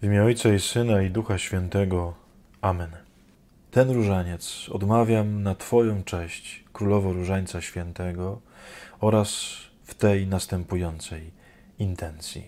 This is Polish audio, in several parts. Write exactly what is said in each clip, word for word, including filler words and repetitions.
W imię Ojca i Syna i Ducha Świętego. Amen. Ten różaniec odmawiam na Twoją cześć, Królowo Różańca Świętego, oraz w tej następującej intencji.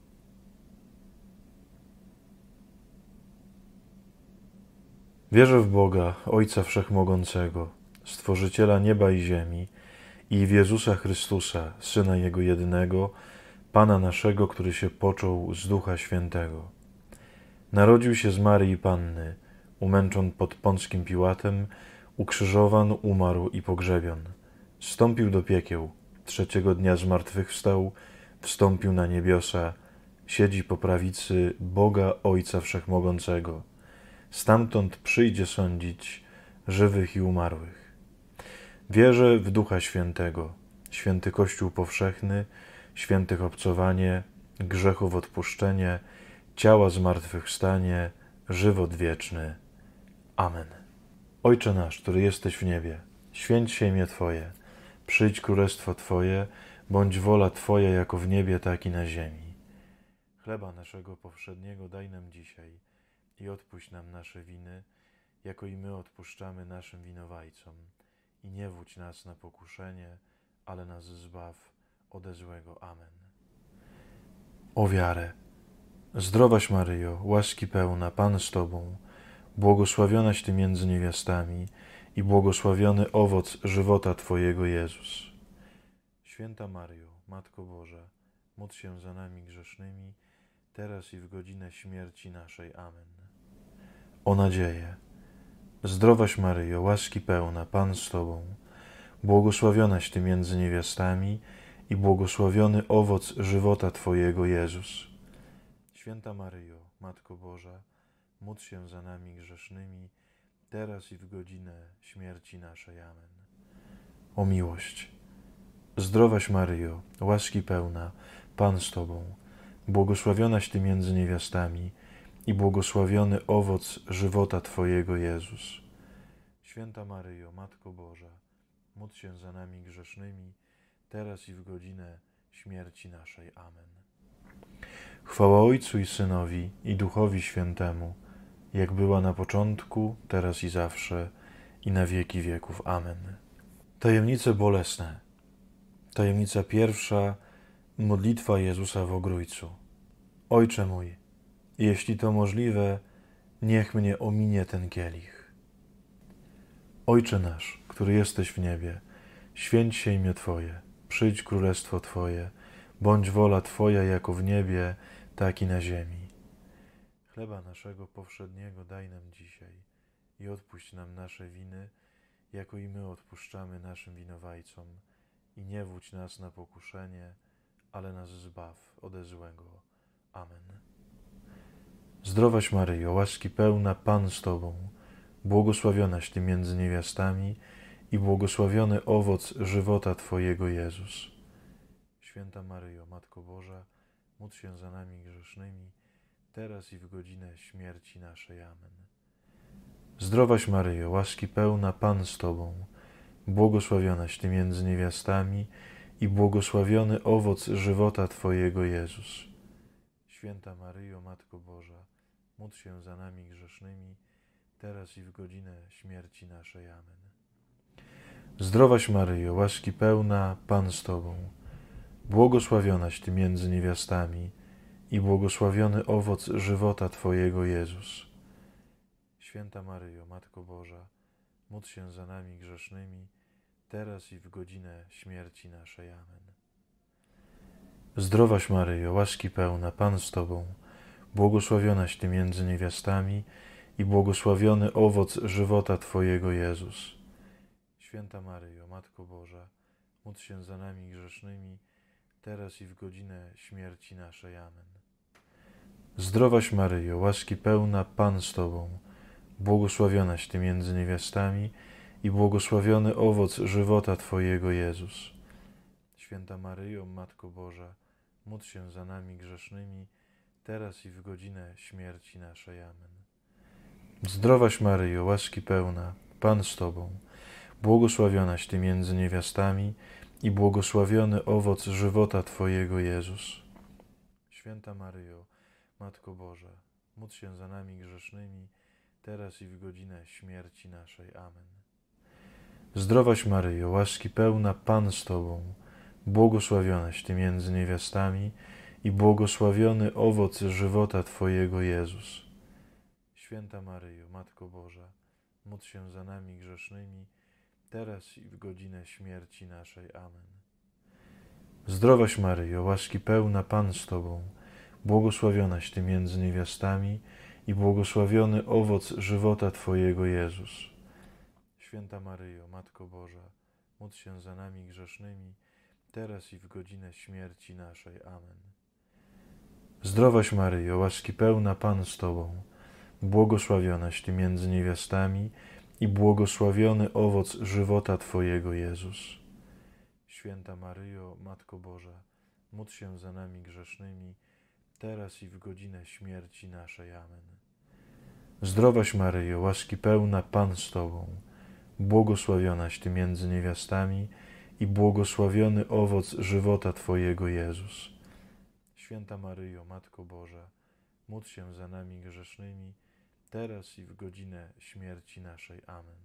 Wierzę w Boga, Ojca Wszechmogącego, Stworzyciela nieba i ziemi, i w Jezusa Chrystusa, Syna Jego jedynego, Pana naszego, który się począł z Ducha Świętego. Narodził się z Maryi Panny, umęczon pod Pąckim Piłatem, ukrzyżowan, umarł i pogrzebion. Zstąpił do piekieł, trzeciego dnia zmartwychwstał, wstąpił na niebiosa, siedzi po prawicy Boga Ojca Wszechmogącego. Stamtąd przyjdzie sądzić żywych i umarłych. Wierzę w Ducha Świętego, święty Kościół powszechny, świętych obcowanie, grzechów odpuszczenie, ciała zmartwychwstanie, żywot wieczny. Amen. Ojcze nasz, który jesteś w niebie, święć się imię Twoje, przyjdź królestwo Twoje, bądź wola Twoja jako w niebie, tak i na ziemi. Chleba naszego powszedniego daj nam dzisiaj i odpuść nam nasze winy, jako i my odpuszczamy naszym winowajcom. I nie wódź nas na pokuszenie, ale nas zbaw ode złego. Amen. O wiarę. Zdrowaś Maryjo, łaski pełna, Pan z Tobą, błogosławionaś Ty między niewiastami i błogosławiony owoc żywota Twojego, Jezus. Święta Maryjo, Matko Boża, módl się za nami grzesznymi, teraz i w godzinę śmierci naszej. Amen. O nadzieję. Zdrowaś Maryjo, łaski pełna, Pan z Tobą, błogosławionaś Ty między niewiastami i błogosławiony owoc żywota Twojego, Jezus. Święta Maryjo, Matko Boża, módl się za nami grzesznymi, teraz i w godzinę śmierci naszej. Amen. O miłość. Zdrowaś Maryjo, łaski pełna, Pan z Tobą, błogosławionaś Ty między niewiastami i błogosławiony owoc żywota Twojego, Jezus. Święta Maryjo, Matko Boża, módl się za nami grzesznymi, teraz i w godzinę śmierci naszej. Amen. Chwała Ojcu i Synowi, i Duchowi Świętemu, jak była na początku, teraz i zawsze, i na wieki wieków. Amen. Tajemnice bolesne. Tajemnica pierwsza. Modlitwa Jezusa w Ogrójcu. Ojcze mój, jeśli to możliwe, niech mnie ominie ten kielich. Ojcze nasz, który jesteś w niebie, święć się imię Twoje, przyjdź królestwo Twoje, bądź wola Twoja jako w niebie, tak i na ziemi. Chleba naszego powszedniego daj nam dzisiaj i odpuść nam nasze winy, jako i my odpuszczamy naszym winowajcom. I nie wódź nas na pokuszenie, ale nas zbaw ode złego. Amen. Zdrowaś Maryjo, łaski pełna, Pan z Tobą, błogosławionaś Ty między niewiastami i błogosławiony owoc żywota Twojego, Jezus. Święta Maryjo, Matko Boża, módl się za nami grzesznymi, teraz i w godzinę śmierci naszej. Amen. Zdrowaś Maryjo, łaski pełna, Pan z Tobą, błogosławionaś Ty między niewiastami i błogosławiony owoc żywota Twojego, Jezus. Święta Maryjo, Matko Boża, módl się za nami grzesznymi, teraz i w godzinę śmierci naszej. Amen. Zdrowaś Maryjo, łaski pełna, Pan z Tobą, błogosławionaś Ty między niewiastami i błogosławiony owoc żywota Twojego, Jezus. Święta Maryjo, Matko Boża, módl się za nami grzesznymi, teraz i w godzinę śmierci naszej. Amen. Zdrowaś Maryjo, łaski pełna, Pan z Tobą, błogosławionaś Ty między niewiastami i błogosławiony owoc żywota Twojego, Jezus. Święta Maryjo, Matko Boża, módl się za nami grzesznymi, teraz i w godzinę śmierci naszej. Amen. Zdrowaś Maryjo, łaski pełna, Pan z Tobą, błogosławionaś Ty między niewiastami i błogosławiony owoc żywota Twojego, Jezus. Święta Maryjo, Matko Boża, módl się za nami grzesznymi, teraz i w godzinę śmierci naszej. Amen. Zdrowaś Maryjo, łaski pełna, Pan z Tobą, błogosławionaś Ty między niewiastami i błogosławiony owoc żywota Twojego, Jezus. Święta Maryjo, Matko Boża, módl się za nami grzesznymi, teraz i w godzinę śmierci naszej. Amen. Zdrowaś Maryjo, łaski pełna, Pan z Tobą, błogosławionaś Ty między niewiastami i błogosławiony owoc żywota Twojego, Jezus. Święta Maryjo, Matko Boża, módl się za nami grzesznymi, teraz i w godzinę śmierci naszej. Amen. Zdrowaś Maryjo, łaski pełna, Pan z Tobą, błogosławionaś Ty między niewiastami i błogosławiony owoc żywota Twojego, Jezus. Święta Maryjo, Matko Boża, módl się za nami grzesznymi, teraz i w godzinę śmierci naszej. Amen. Zdrowaś Maryjo, łaski pełna, Pan z Tobą, błogosławionaś Ty między niewiastami i błogosławiony owoc żywota Twojego, Jezus. Święta Maryjo, Matko Boża, módl się za nami grzesznymi, teraz i w godzinę śmierci naszej. Amen. Zdrowaś Maryjo, łaski pełna, Pan z Tobą, błogosławionaś Ty między niewiastami i błogosławiony owoc żywota Twojego, Jezus. Święta Maryjo, Matko Boża, módl się za nami grzesznymi, teraz i w godzinę śmierci naszej. Amen.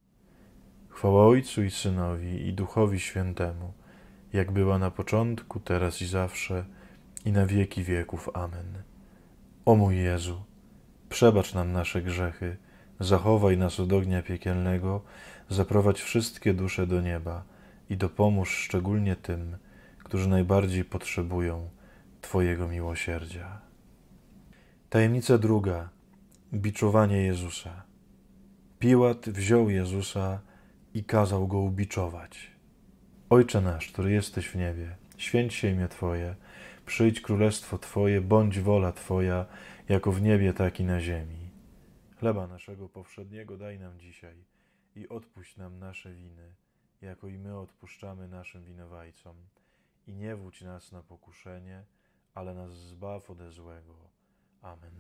Chwała Ojcu i Synowi i Duchowi Świętemu, jak była na początku, teraz i zawsze, i na wieki wieków. Amen. O mój Jezu, przebacz nam nasze grzechy, zachowaj nas od ognia piekielnego, zaprowadź wszystkie dusze do nieba i dopomóż szczególnie tym, którzy najbardziej potrzebują Twojego miłosierdzia. Tajemnica druga. Biczowanie Jezusa. Piłat wziął Jezusa i kazał Go ubiczować. Ojcze nasz, który jesteś w niebie, święć się imię Twoje, przyjdź królestwo Twoje, bądź wola Twoja, jako w niebie, tak i na ziemi. Chleba naszego powszedniego daj nam dzisiaj i odpuść nam nasze winy, jako i my odpuszczamy naszym winowajcom. I nie wódź nas na pokuszenie, ale nas zbaw ode złego. Amen.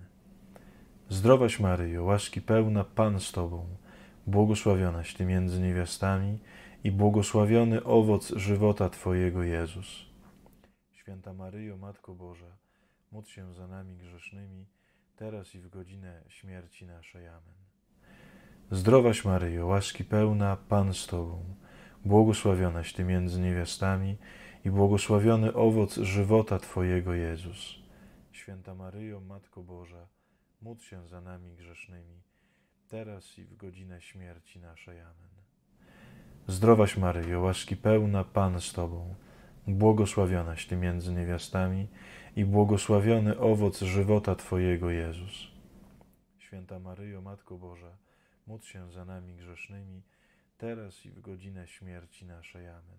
Zdrowaś Maryjo, łaski pełna, Pan z Tobą, błogosławionaś Ty między niewiastami i błogosławiony owoc żywota Twojego, Jezus. Święta Maryjo, Matko Boża, módl się za nami grzesznymi, teraz i w godzinę śmierci naszej. Amen. Zdrowaś Maryjo, łaski pełna, Pan z Tobą, błogosławionaś Ty między niewiastami i błogosławiony owoc żywota Twojego, Jezus. Święta Maryjo, Matko Boża, módl się za nami grzesznymi, teraz i w godzinę śmierci naszej. Amen. Zdrowaś Maryjo, łaski pełna, Pan z Tobą, błogosławionaś Ty między niewiastami i błogosławiony owoc żywota Twojego, Jezus. Święta Maryjo, Matko Boża, módl się za nami grzesznymi, teraz i w godzinę śmierci naszej. Amen.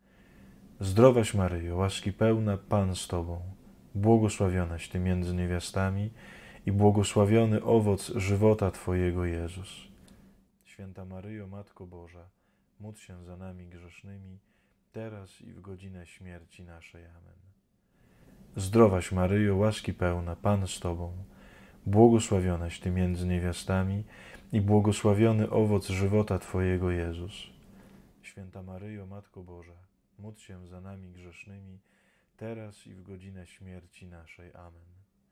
Zdrowaś Maryjo, łaski pełna, Pan z Tobą, błogosławionaś Ty między niewiastami i błogosławiony owoc żywota Twojego, Jezus. Święta Maryjo, Matko Boża, módl się za nami grzesznymi, teraz i w godzinę śmierci naszej. Amen. Zdrowaś Maryjo, łaski pełna, Pan z Tobą, błogosławionaś Ty między niewiastami i błogosławiony owoc żywota Twojego, Jezus. Święta Maryjo, Matko Boża, módl się za nami grzesznymi, teraz i w godzinę śmierci naszej. Amen.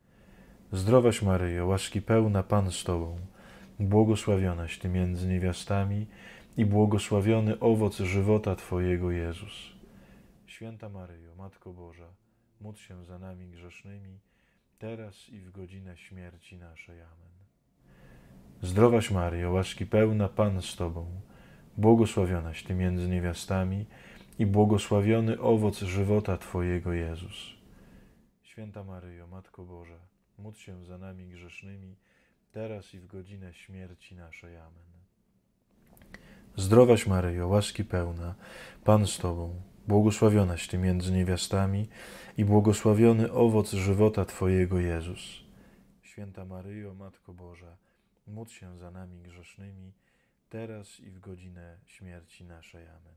Zdrowaś Maryjo, łaski pełna, Pan z Tobą, błogosławionaś Ty między niewiastami i błogosławiony owoc żywota Twojego, Jezus. Święta Maryjo, Matko Boża, módl się za nami grzesznymi, teraz i w godzinę śmierci naszej. Amen. Zdrowaś Maryjo, łaski pełna, Pan z Tobą, błogosławionaś Ty między niewiastami i błogosławiony owoc żywota Twojego, Jezus. Święta Maryjo, Matko Boża, módl się za nami grzesznymi, teraz i w godzinę śmierci naszej. Amen. Zdrowaś Maryjo, łaski pełna, Pan z Tobą, błogosławionaś Ty między niewiastami i błogosławiony owoc żywota Twojego, Jezus. Święta Maryjo, Matko Boża, módl się za nami grzesznymi, teraz i w godzinę śmierci naszej. Amen.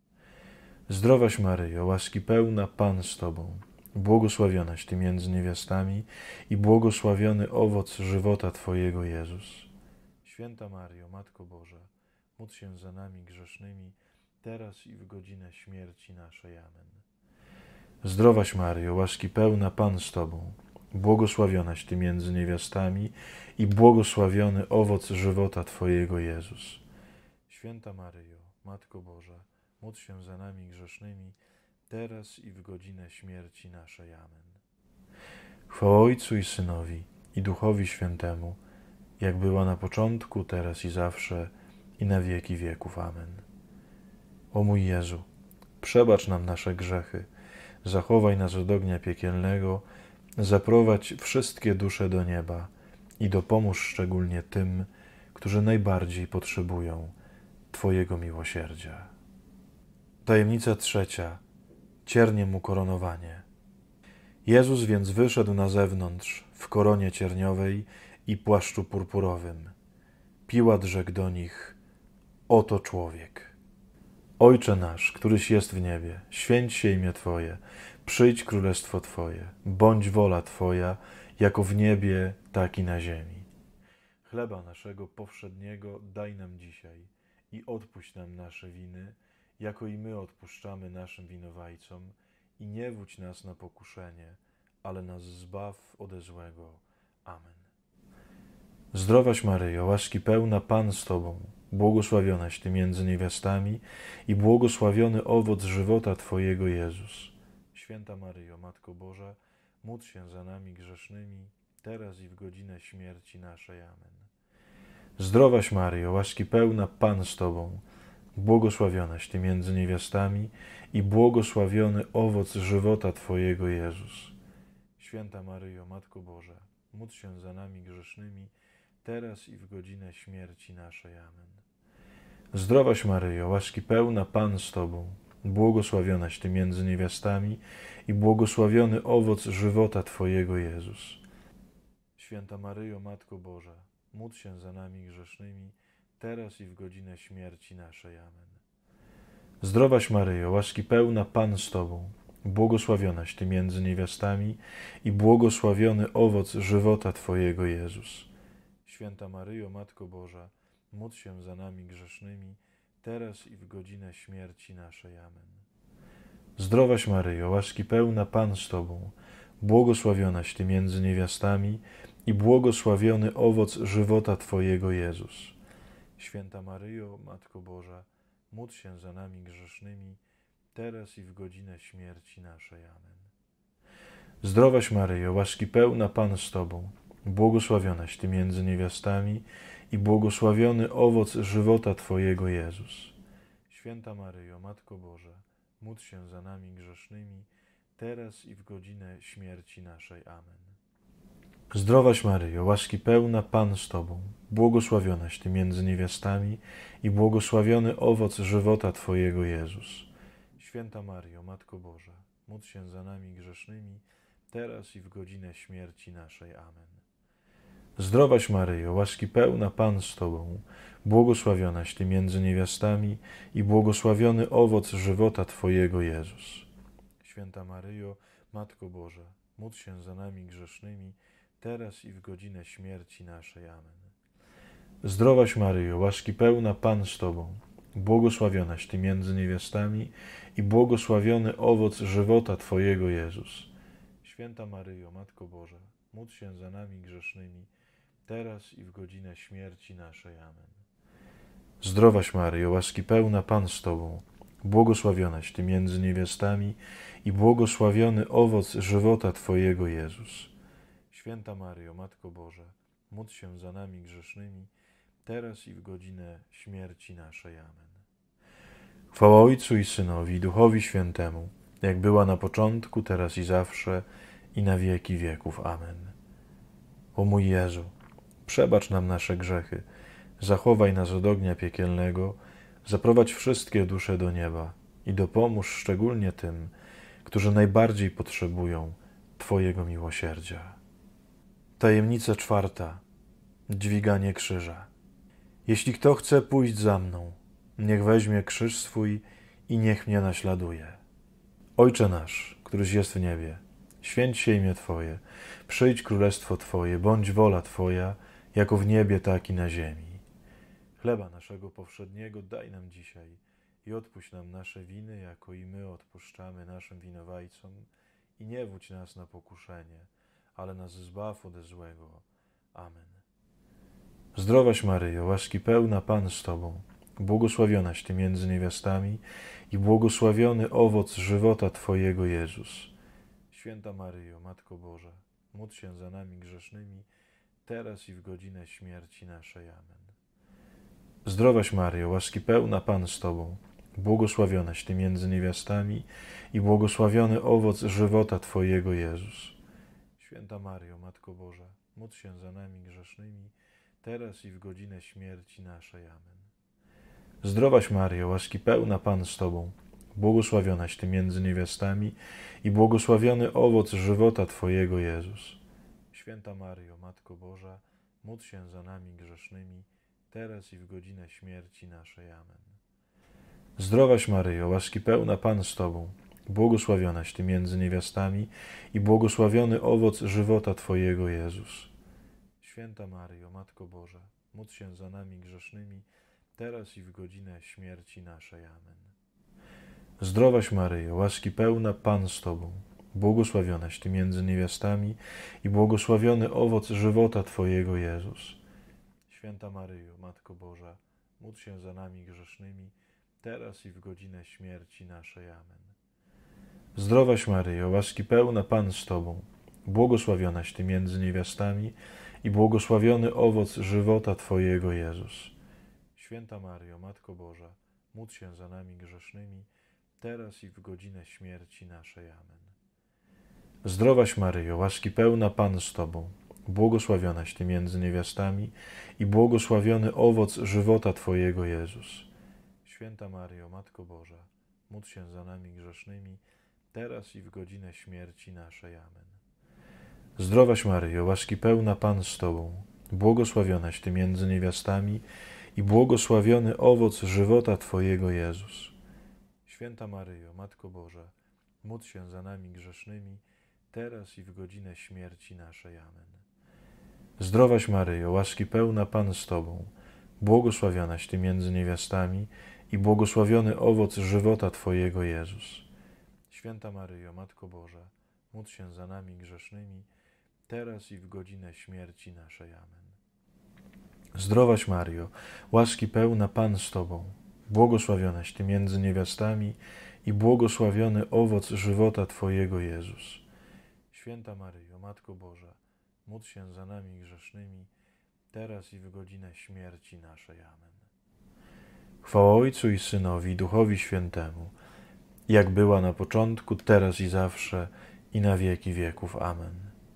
Zdrowaś Maryjo, łaski pełna, Pan z Tobą, błogosławionaś Ty między niewiastami i błogosławiony owoc żywota Twojego, Jezus. Święta Maryjo, Matko Boża, módl się za nami grzesznymi, teraz i w godzinę śmierci naszej. Amen. Zdrowaś Maryjo, łaski pełna, Pan z Tobą, błogosławionaś Ty między niewiastami i błogosławiony owoc żywota Twojego, Jezus. Święta Maryjo, Matko Boża, módl się za nami grzesznymi, teraz i w godzinę śmierci naszej. Amen. Chwała Ojcu i Synowi, i Duchowi Świętemu, jak była na początku, teraz i zawsze, i na wieki wieków. Amen. O mój Jezu, przebacz nam nasze grzechy, zachowaj nas od ognia piekielnego, zaprowadź wszystkie dusze do nieba i dopomóż szczególnie tym, którzy najbardziej potrzebują Twojego miłosierdzia. Tajemnica trzecia. Cierniem ukoronowanie. Jezus więc wyszedł na zewnątrz w koronie cierniowej i płaszczu purpurowym. Piłat rzekł do nich: oto człowiek. Ojcze nasz, któryś jest w niebie, święć się imię Twoje, przyjdź królestwo Twoje, bądź wola Twoja, jako w niebie, tak i na ziemi. Chleba naszego powszedniego daj nam dzisiaj i odpuść nam nasze winy, jako i my odpuszczamy naszym winowajcom, i nie wódź nas na pokuszenie, ale nas zbaw ode złego. Amen. Zdrowaś Maryjo, łaski pełna, Pan z Tobą, błogosławionaś Ty między niewiastami i błogosławiony owoc żywota Twojego, Jezus. Święta Maryjo, Matko Boża, módl się za nami grzesznymi, teraz i w godzinę śmierci naszej. Amen. Zdrowaś Maryjo, łaski pełna, Pan z Tobą, błogosławionaś Ty między niewiastami i błogosławiony owoc żywota Twojego, Jezus. Święta Maryjo, Matko Boża, módl się za nami grzesznymi, teraz i w godzinę śmierci naszej. Amen. Zdrowaś Maryjo, łaski pełna, Pan z Tobą, błogosławionaś Ty między niewiastami i błogosławiony owoc żywota Twojego, Jezus. Święta Maryjo, Matko Boża, módl się za nami grzesznymi, teraz i w godzinę śmierci naszej. Amen. Zdrowaś Maryjo, łaski pełna, Pan z Tobą, błogosławionaś Ty między niewiastami i błogosławiony owoc żywota Twojego, Jezus. Święta Maryjo, Matko Boża, módl się za nami grzesznymi, teraz i w godzinę śmierci naszej. Amen. Zdrowaś Maryjo, łaski pełna, Pan z Tobą, błogosławionaś Ty między niewiastami i błogosławiony owoc żywota Twojego, Jezus. Święta Maryjo, Matko Boża, módl się za nami grzesznymi, teraz i w godzinę śmierci naszej. Amen. Zdrowaś Maryjo, łaski pełna, Pan z Tobą, błogosławionaś Ty między niewiastami i błogosławiony owoc żywota Twojego, Jezus. Święta Maryjo, Matko Boża, módl się za nami grzesznymi, teraz i w godzinę śmierci naszej. Amen. Zdrowaś Maryjo, łaski pełna, Pan z Tobą, błogosławionaś Ty między niewiastami i błogosławiony owoc żywota Twojego, Jezus. Święta Maryjo, Matko Boża, módl się za nami grzesznymi, teraz i w godzinę śmierci naszej. Amen. Zdrowaś Maryjo, łaski pełna, Pan z Tobą, błogosławionaś Ty między niewiastami i błogosławiony owoc żywota Twojego, Jezus. Święta Maryjo, Matko Boża, módl się za nami grzesznymi, teraz i w godzinę śmierci naszej. Amen. Zdrowaś Maryjo, łaski pełna, Pan z Tobą, błogosławionaś Ty między niewiastami i błogosławiony owoc żywota Twojego, Jezus. Święta Maryjo, Matko Boża, módl się za nami grzesznymi, teraz i w godzinę śmierci naszej. Amen. Zdrowaś Maryjo, łaski pełna, Pan z Tobą, błogosławionaś Ty między niewiastami i błogosławiony owoc żywota Twojego, Jezus. Święta Maryjo, Matko Boża, módl się za nami grzesznymi, teraz i w godzinę śmierci naszej. Amen. Chwała Ojcu i Synowi, i Duchowi Świętemu, jak była na początku, teraz i zawsze, i na wieki wieków. Amen. O mój Jezu, przebacz nam nasze grzechy, zachowaj nas od ognia piekielnego, zaprowadź wszystkie dusze do nieba i dopomóż szczególnie tym, którzy najbardziej potrzebują Twojego miłosierdzia. Tajemnica czwarta. Dźwiganie krzyża. Jeśli kto chce pójść za mną, niech weźmie krzyż swój i niech mnie naśladuje. Ojcze nasz, któryś jest w niebie, święć się imię Twoje, przyjdź królestwo Twoje, bądź wola Twoja, jako w niebie, tak i na ziemi. Chleba naszego powszedniego daj nam dzisiaj i odpuść nam nasze winy, jako i my odpuszczamy naszym winowajcom, i nie wódź nas na pokuszenie, ale nas zbaw ode złego. Amen. Zdrowaś Maryjo, łaski pełna, Pan z Tobą, błogosławionaś Ty między niewiastami i błogosławiony owoc żywota Twojego, Jezus. Święta Maryjo, Matko Boża, módl się za nami grzesznymi, teraz i w godzinę śmierci naszej. Amen. Zdrowaś Maryjo, łaski pełna, Pan z Tobą, błogosławionaś Ty między niewiastami i błogosławiony owoc żywota Twojego, Jezus. Święta Maryjo, Matko Boża, módl się za nami grzesznymi, teraz i w godzinę śmierci naszej. Amen. Zdrowaś Maryjo, łaski pełna, Pan z Tobą, błogosławionaś Ty między niewiastami i błogosławiony owoc żywota Twojego, Jezus. Święta Maryjo, Matko Boża, módl się za nami grzesznymi, teraz i w godzinę śmierci naszej. Amen. Zdrowaś Maryjo, łaski pełna, Pan z Tobą, błogosławionaś Ty między niewiastami i błogosławiony owoc żywota Twojego, Jezus. Święta Maryjo, Matko Boża, módl się za nami grzesznymi, teraz i w godzinę śmierci naszej. Amen. Zdrowaś Maryjo, łaski pełna, Pan z Tobą, błogosławionaś Ty między niewiastami i błogosławiony owoc żywota Twojego, Jezus. Święta Maryjo, Matko Boża, módl się za nami grzesznymi, teraz i w godzinę śmierci naszej. Amen. Zdrowaś Maryjo, łaski pełna, Pan z Tobą, błogosławionaś Ty między niewiastami i błogosławiony owoc żywota Twojego, Jezus. Święta Maryjo, Matko Boża, módl się za nami grzesznymi, teraz i w godzinę śmierci naszej. Amen. Zdrowaś Maryjo, łaski pełna, Pan z Tobą, błogosławionaś Ty między niewiastami i błogosławiony owoc żywota Twojego, Jezus. Święta Maryjo, Matko Boża, módl się za nami grzesznymi, teraz i w godzinę śmierci naszej. Amen. Zdrowaś Maryjo, łaski pełna, Pan z Tobą, błogosławionaś Ty między niewiastami i błogosławiony owoc żywota Twojego, Jezus. Święta Maryjo, Matko Boża, módl się za nami grzesznymi, teraz i w godzinę śmierci naszej. Amen. Zdrowaś Maryjo, łaski pełna, Pan z Tobą, błogosławionaś Ty między niewiastami i błogosławiony owoc żywota Twojego, Jezus. Święta Maryjo, Matko Boża, módl się za nami grzesznymi, teraz i w godzinę śmierci naszej. Amen. Zdrowaś Maryjo, łaski pełna, Pan z Tobą, błogosławionaś Ty między niewiastami i błogosławiony owoc żywota Twojego, Jezus. Święta Maryjo, Matko Boża, módl się za nami grzesznymi, teraz i w godzinę śmierci naszej. Amen. Chwała Ojcu i Synowi, i Duchowi Świętemu, jak była na początku, teraz i zawsze, i na wieki wieków. Amen.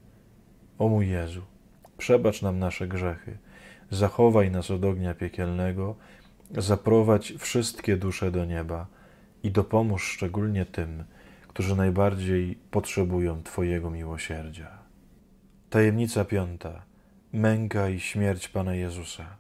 O mój Jezu, przebacz nam nasze grzechy, zachowaj nas od ognia piekielnego, zaprowadź wszystkie dusze do nieba i dopomóż szczególnie tym, którzy najbardziej potrzebują Twojego miłosierdzia. Tajemnica piąta. Męka i śmierć Pana Jezusa.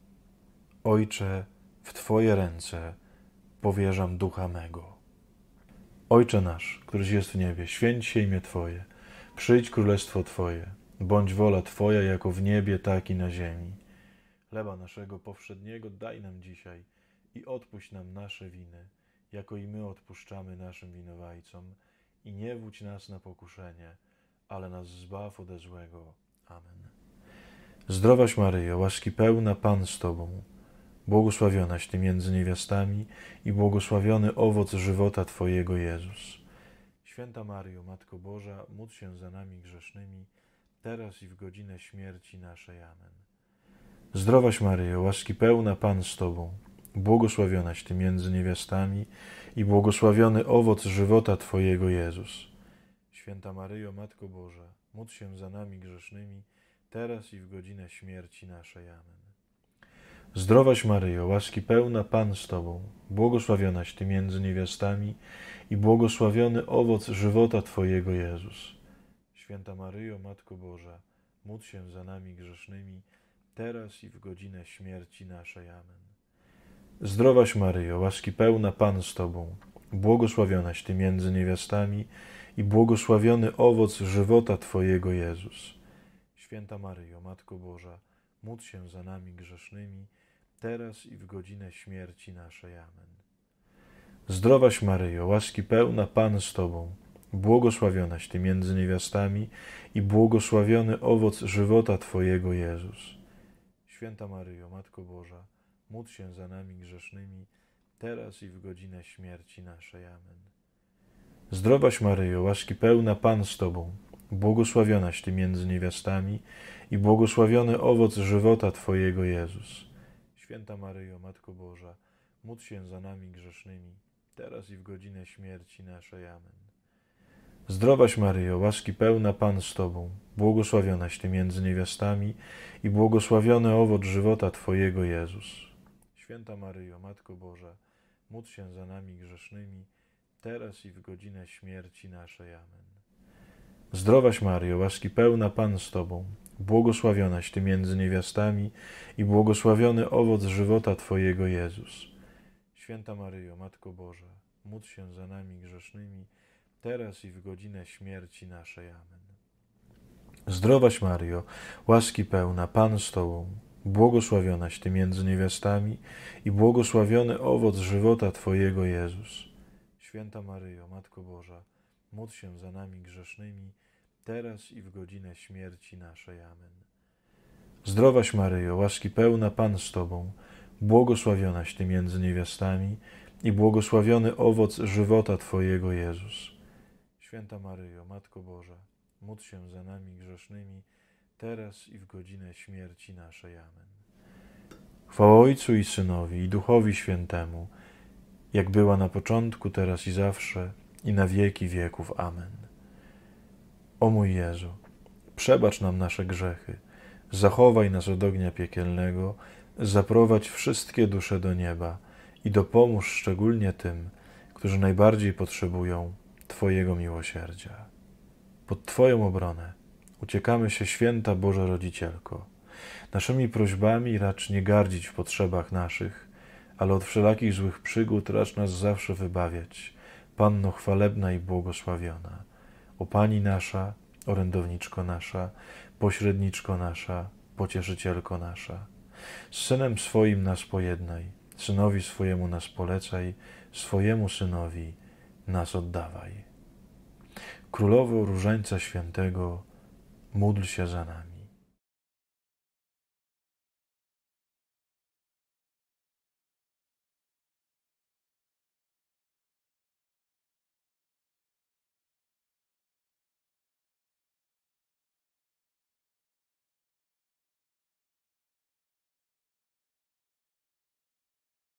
Ojcze, w Twoje ręce powierzam ducha mego. Ojcze nasz, któryś jest w niebie, święć się imię Twoje, przyjdź królestwo Twoje, bądź wola Twoja jako w niebie, tak i na ziemi. Chleba naszego powszedniego daj nam dzisiaj i odpuść nam nasze winy, jako i my odpuszczamy naszym winowajcom, i nie wódź nas na pokuszenie, ale nas zbaw ode złego. Amen. Zdrowaś Maryjo, łaski pełna, Pan z Tobą, błogosławionaś Ty między niewiastami i błogosławiony owoc żywota Twojego, Jezus. Święta Maryjo, Matko Boża, módl się za nami grzesznymi, teraz i w godzinę śmierci naszej. Amen. Zdrowaś Maryjo, łaski pełna, Pan z Tobą, błogosławionaś Ty między niewiastami i błogosławiony owoc żywota Twojego, Jezus. Święta Maryjo, Matko Boża, módl się za nami grzesznymi, teraz i w godzinę śmierci naszej. Amen. Zdrowaś Maryjo, łaski pełna, Pan z Tobą, błogosławionaś Ty między niewiastami i błogosławiony owoc żywota Twojego, Jezus. Święta Maryjo, Matko Boża, módl się za nami grzesznymi, teraz i w godzinę śmierci naszej. Amen. Zdrowaś Maryjo, łaski pełna, Pan z Tobą, błogosławionaś Ty między niewiastami i błogosławiony owoc żywota Twojego, Jezus. Święta Maryjo, Matko Boża, módl się za nami grzesznymi, teraz i w godzinę śmierci naszej. Amen. Zdrowaś Maryjo, łaski pełna, Pan z Tobą, błogosławionaś Ty między niewiastami i błogosławiony owoc żywota Twojego, Jezus. Święta Maryjo, Matko Boża, módl się za nami grzesznymi, teraz i w godzinę śmierci naszej. Amen. Zdrowaś Maryjo, łaski pełna, Pan z Tobą, błogosławionaś Ty między niewiastami i błogosławiony owoc żywota Twojego, Jezus. Święta Maryjo, Matko Boża, módl się za nami grzesznymi, teraz i w godzinę śmierci naszej. Amen. Zdrowaś Maryjo, łaski pełna, Pan z Tobą, błogosławionaś Ty między niewiastami i błogosławiony owoc żywota Twojego, Jezus. Święta Maryjo, Matko Boża, módl się za nami grzesznymi, teraz i w godzinę śmierci naszej. Amen. Zdrowaś Maryjo, łaski pełna, Pan z Tobą, błogosławionaś Ty między niewiastami i błogosławiony owoc żywota Twojego, Jezus. Święta Maryjo, Matko Boża, módl się za nami grzesznymi, teraz i w godzinę śmierci naszej. Amen. Zdrowaś Maryjo, łaski pełna, Pan z Tobą, błogosławionaś Ty między niewiastami i błogosławiony owoc żywota Twojego, Jezus. Święta Maryjo, Matko Boża, módl się za nami grzesznymi, teraz i w godzinę śmierci naszej. Amen. Zdrowaś Maryjo, łaski pełna, Pan z Tobą, błogosławionaś Ty między niewiastami i błogosławiony owoc żywota Twojego, Jezus. Święta Maryjo, Matko Boża, módl się za nami grzesznymi, teraz i w godzinę śmierci naszej. Amen. Chwała Ojcu i Synowi, i Duchowi Świętemu, jak była na początku, teraz i zawsze, i na wieki wieków. Amen. O mój Jezu, przebacz nam nasze grzechy, zachowaj nas od ognia piekielnego, zaprowadź wszystkie dusze do nieba i dopomóż szczególnie tym, którzy najbardziej potrzebują Twojego miłosierdzia. Pod Twoją obronę uciekamy się, Święta Boża Rodzicielko. Naszymi prośbami racz nie gardzić w potrzebach naszych, ale od wszelakich złych przygód racz nas zawsze wybawiać, Panno chwalebna i błogosławiona. O Pani nasza, orędowniczko nasza, pośredniczko nasza, pocieszycielko nasza. Z Synem swoim nas pojednaj, Synowi swojemu nas polecaj, swojemu Synowi nas oddawaj. Królowo Różańca Świętego, módl się za nami.